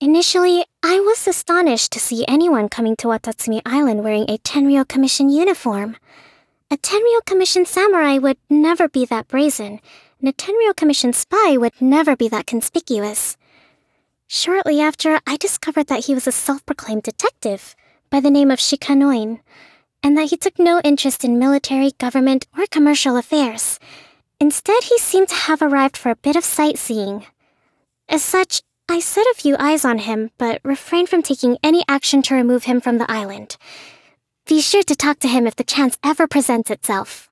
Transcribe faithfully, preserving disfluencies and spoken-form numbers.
Initially, I was astonished to see anyone coming to Watatsumi Island wearing a Tenryou Commission uniform. A Tenryou Commission samurai would never be that brazen, and a Tenryou Commission spy would never be that conspicuous. Shortly after, I discovered that he was a self-proclaimed detective by the name of Shikanoin, and that he took no interest in military, government, or commercial affairs. Instead, he seemed to have arrived for a bit of sightseeing. As such, I set a few eyes on him, but refrained from taking any action to remove him from the island. Be sure to talk to him if the chance ever presents itself.